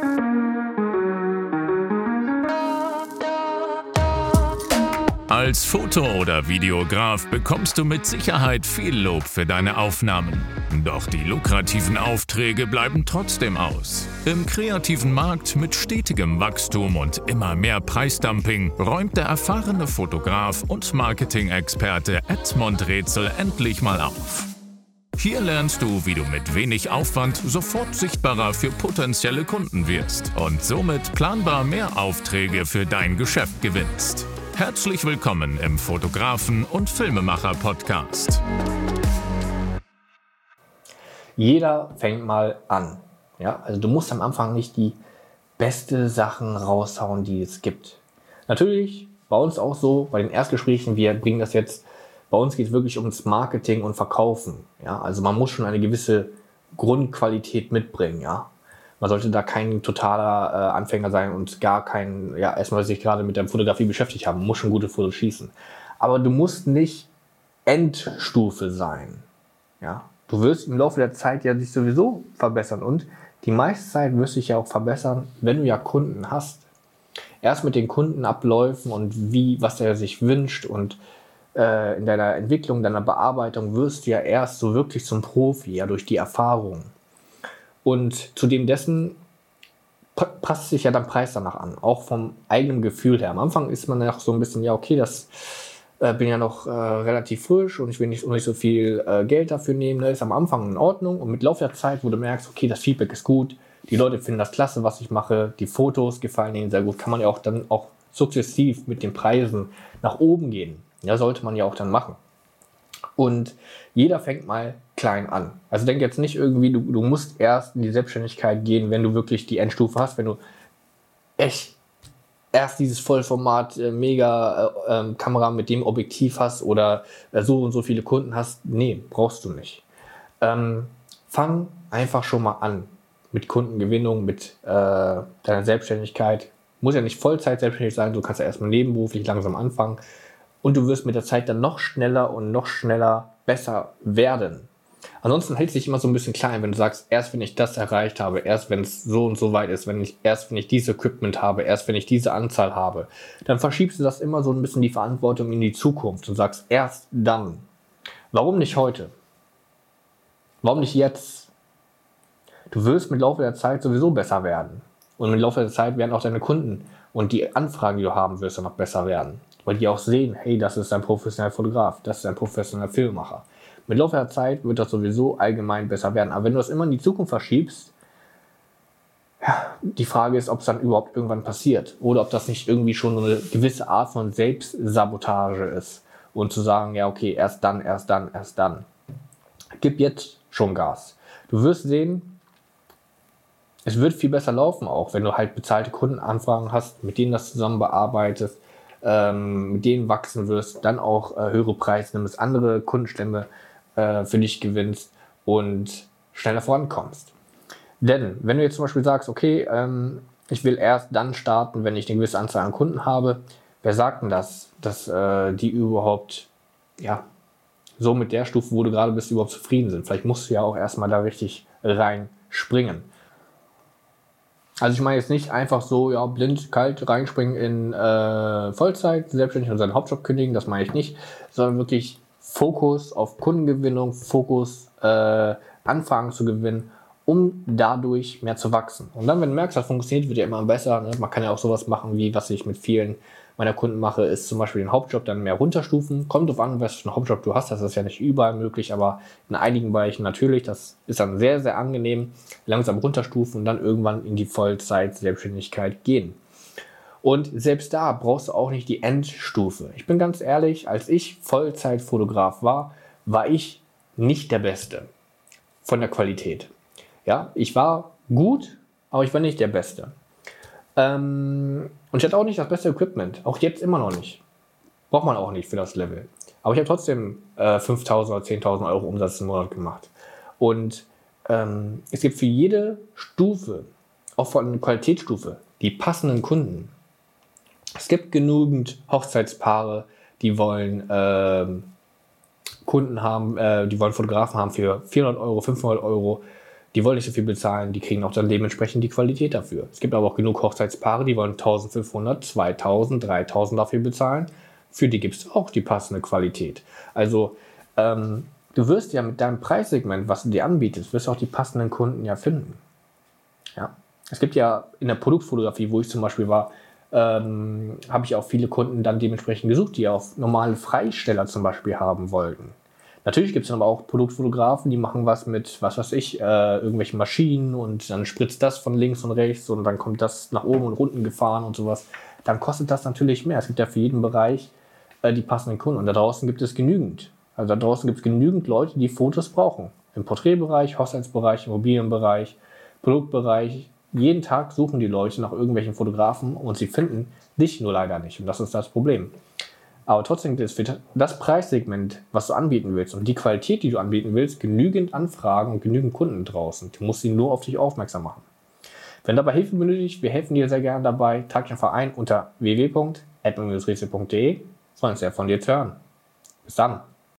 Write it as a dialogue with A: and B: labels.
A: Als Foto- oder Videograf bekommst du mit Sicherheit viel Lob für deine Aufnahmen. Doch die lukrativen Aufträge bleiben trotzdem aus. Im kreativen Markt mit stetigem Wachstum und immer mehr Preisdumping räumt der erfahrene Fotograf und Marketing-Experte Edmond Rätsel endlich mal auf. Hier lernst du, wie du mit wenig Aufwand sofort sichtbarer für potenzielle Kunden wirst und somit planbar mehr Aufträge für dein Geschäft gewinnst. Herzlich willkommen im Fotografen- und Filmemacher-Podcast.
B: Jeder fängt mal an. Ja? Also du musst am Anfang nicht die beste Sachen raushauen, die es gibt. Natürlich, bei uns auch so, bei den Erstgesprächen, wir bringen das jetzt, bei uns geht es wirklich ums Marketing und Verkaufen. Ja? Also man muss schon eine gewisse Grundqualität mitbringen, ja. Man sollte da kein totaler Anfänger sein und gar kein, ja, erstmal sich gerade mit der Fotografie beschäftigt haben. Man muss schon gute Fotos schießen. Aber du musst nicht Endstufe sein. Ja? Du wirst im Laufe der Zeit ja dich sowieso verbessern und die meiste Zeit wirst du dich ja auch verbessern, wenn du ja Kunden hast. Erst mit den Kundenabläufen und was er sich wünscht und in deiner Entwicklung, deiner Bearbeitung wirst du ja erst so wirklich zum Profi, ja, durch die Erfahrung. Und zudem dessen passt sich ja dein Preis danach an, auch vom eigenen Gefühl her. Am Anfang ist man ja noch so ein bisschen, ja okay, das bin ja noch relativ frisch und ich will nicht so viel Geld dafür nehmen. Das ist am Anfang in Ordnung und mit Lauf der Zeit, wo du merkst, okay, das Feedback ist gut, die Leute finden das klasse, was ich mache, die Fotos gefallen ihnen sehr gut, kann man ja auch dann auch sukzessiv mit den Preisen nach oben gehen. Ja, sollte man ja auch dann machen. Und jeder fängt mal klein an. Also denk jetzt nicht irgendwie, du musst erst in die Selbstständigkeit gehen, wenn du wirklich die Endstufe hast, wenn du echt erst dieses Vollformat mega Kamera mit dem Objektiv hast oder so und so viele Kunden hast. Nee, brauchst du nicht. Fang einfach schon mal an mit Kundengewinnung, mit deiner Selbstständigkeit. Muss ja nicht Vollzeit selbstständig sein, du kannst ja erstmal nebenberuflich langsam anfangen. Und du wirst mit der Zeit dann noch schneller besser werden. Ansonsten hält sich immer so ein bisschen klein, wenn du sagst, erst wenn ich das erreicht habe, erst wenn es so und so weit ist, wenn ich dieses Equipment habe, erst wenn ich diese Anzahl habe, dann verschiebst du das immer so ein bisschen die Verantwortung in die Zukunft und sagst, erst dann. Warum nicht heute? Warum nicht jetzt? Du wirst mit Laufe der Zeit sowieso besser werden. Und mit Laufe der Zeit werden auch deine Kunden und die Anfragen, die du haben wirst, dann noch besser werden. Weil die auch sehen, hey, das ist ein professioneller Fotograf, das ist ein professioneller Filmemacher. Mit Laufe der Zeit wird das sowieso allgemein besser werden. Aber wenn du das immer in die Zukunft verschiebst, ja, die Frage ist, ob es dann überhaupt irgendwann passiert. Oder ob das nicht irgendwie schon so eine gewisse Art von Selbstsabotage ist. Und zu sagen, ja okay, erst dann. Gib jetzt schon Gas. Du wirst sehen, es wird viel besser laufen auch, wenn du halt bezahlte Kundenanfragen hast, mit denen das zusammen bearbeitest, mit denen wachsen wirst, dann auch höhere Preise nimmst, andere Kundenstämme für dich gewinnst und schneller vorankommst. Denn wenn du jetzt zum Beispiel sagst, okay, ich will erst dann starten, wenn ich eine gewisse Anzahl an Kunden habe, wer sagt denn das, dass die überhaupt, ja, so mit der Stufe, wo du gerade bist, überhaupt zufrieden sind? Vielleicht musst du ja auch erstmal da richtig reinspringen. Also ich meine jetzt nicht einfach so, ja, blind, kalt reinspringen in Vollzeit, selbstständig und seinen Hauptjob kündigen, das meine ich nicht, sondern wirklich Fokus auf Kundengewinnung, Fokus Anfragen zu gewinnen, um dadurch mehr zu wachsen. Und dann, wenn du merkst, das funktioniert, wird ja immer besser. Ne? Man kann ja auch sowas machen, wie was ich mit vielen meiner Kunden mache, ist zum Beispiel den Hauptjob dann mehr runterstufen. Kommt drauf an, was für einen Hauptjob du hast, das ist ja nicht überall möglich, aber in einigen Bereichen natürlich. Das ist dann sehr, sehr angenehm. Langsam runterstufen und dann irgendwann in die Vollzeit-Selbstständigkeit gehen. Und selbst da brauchst du auch nicht die Endstufe. Ich bin ganz ehrlich, als ich Vollzeitfotograf war ich nicht der Beste von der Qualität. Ja, ich war gut, aber ich war nicht der Beste. Und ich hatte auch nicht das beste Equipment. Auch jetzt immer noch nicht. Braucht man auch nicht für das Level. Aber ich habe trotzdem 5.000 oder 10.000 Euro Umsatz im Monat gemacht. Und es gibt für jede Stufe, auch von Qualitätsstufe, die passenden Kunden. Es gibt genügend Hochzeitspaare, die wollen Kunden haben, die wollen Fotografen haben für 400 Euro, 500 Euro. Die wollen nicht so viel bezahlen, die kriegen auch dann dementsprechend die Qualität dafür. Es gibt aber auch genug Hochzeitspaare, die wollen 1500, 2000, 3000 dafür bezahlen. Für die gibt es auch die passende Qualität. Also du wirst ja mit deinem Preissegment, was du dir anbietest, wirst du auch die passenden Kunden ja finden. Ja. Es gibt ja in der Produktfotografie, wo ich zum Beispiel war, habe ich auch viele Kunden dann dementsprechend gesucht, die auch normale Freisteller zum Beispiel haben wollten. Natürlich gibt es aber auch Produktfotografen, die machen was mit, was weiß ich, irgendwelchen Maschinen und dann spritzt das von links und rechts und dann kommt das nach oben und unten gefahren und sowas. Dann kostet das natürlich mehr. Es gibt ja für jeden Bereich die passenden Kunden und da draußen gibt es genügend. Also da draußen gibt es genügend Leute, die Fotos brauchen. Im Porträtbereich, Hochzeitsbereich, Immobilienbereich, Produktbereich. Jeden Tag suchen die Leute nach irgendwelchen Fotografen und sie finden dich nur leider nicht und das ist das Problem. Aber trotzdem ist für das Preissegment, was du anbieten willst und die Qualität, die du anbieten willst, genügend Anfragen und genügend Kunden draußen. Du musst sie nur auf dich aufmerksam machen. Wenn dabei Hilfe benötigt, wir helfen dir sehr gerne dabei. Trag dich einfach ein unter www.admin-rätsel.de. Freuen uns sehr von dir zu hören. Bis dann.